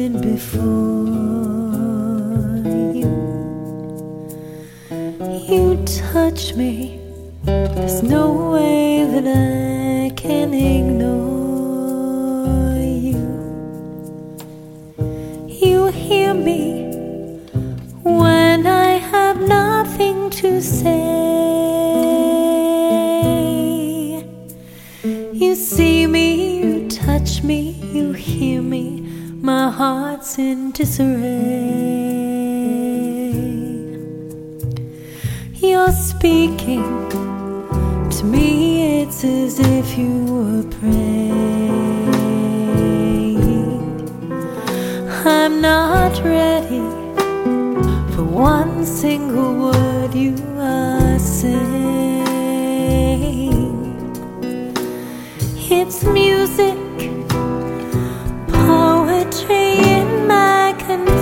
sit before you. You touch me, there's no way that I can ignore you. You hear me when I have nothing to say. You see me, you touch me, you hear me, my heart's in disarray. You're speaking to me, it's as if you were praying. I'm not ready for one single word you are saying. It's music, poetry in my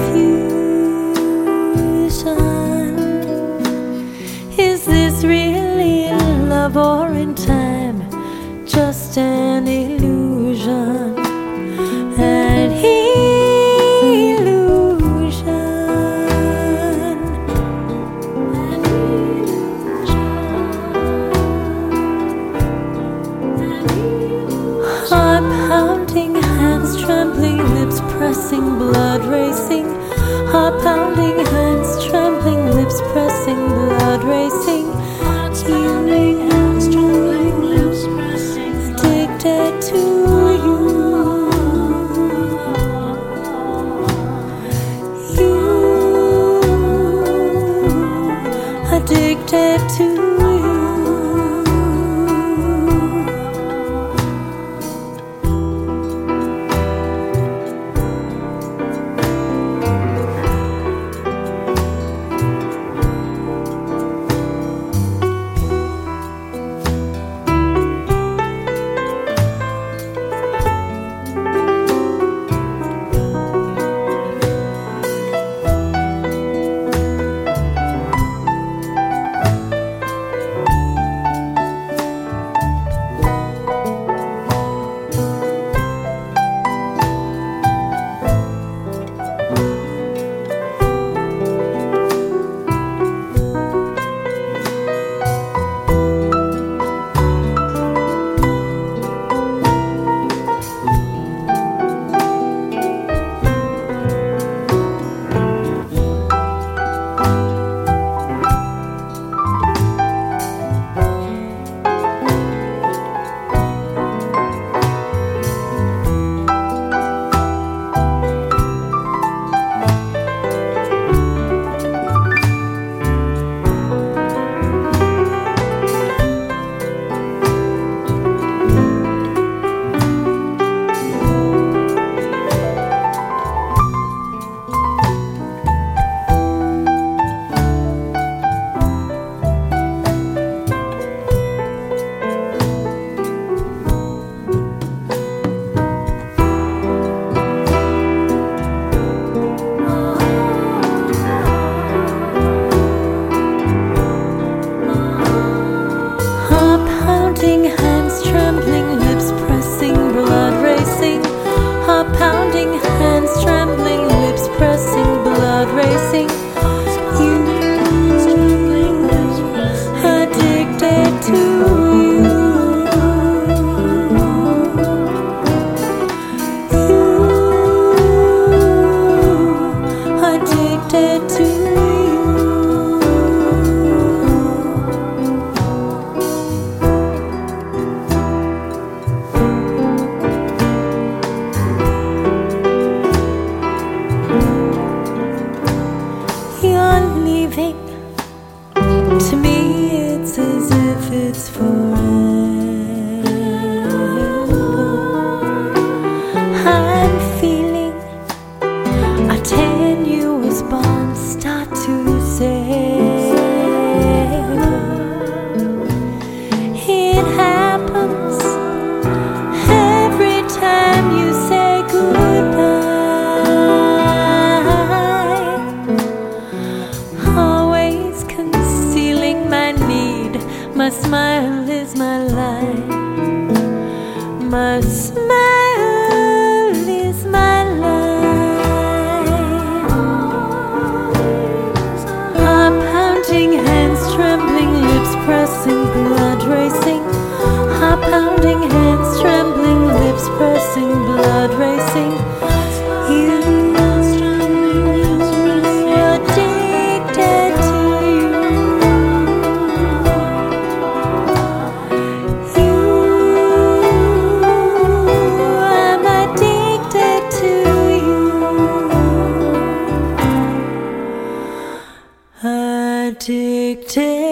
confusion. Is this really love, or in time just an illusion? An illusion. An illusion. Heart pounding, hands trembling, lips pressing, blood racing. Heart pounding, hands trembling, lips pressing, blood racing. Healing, hands trembling, lips pressing, addicted to you. You, addicted to you. Hands trembling, lips pressing, blood racing. Heart pounding, hands trembling, lips pressing, blood racing. You, addicted to you. You, addicted to you. tick-tack